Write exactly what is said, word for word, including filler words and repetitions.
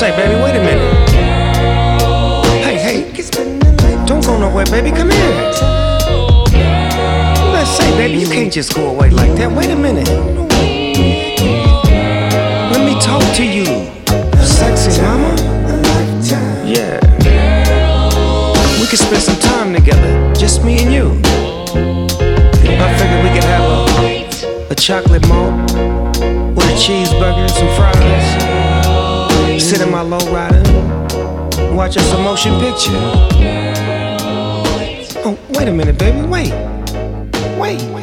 say, baby, wait a minute. Hey, hey, don't go nowhere, baby, come here. Let's say, baby, you can't just go away like that. Wait a minute. Let me talk to you, sexy mama. Yeah. We could spend some time together, just me and you. I figured we could have a, a chocolate malt with a cheeseburger and some fries. Sit in my lowrider, watch us a motion picture. Oh, wait a minute, baby, wait. Wait.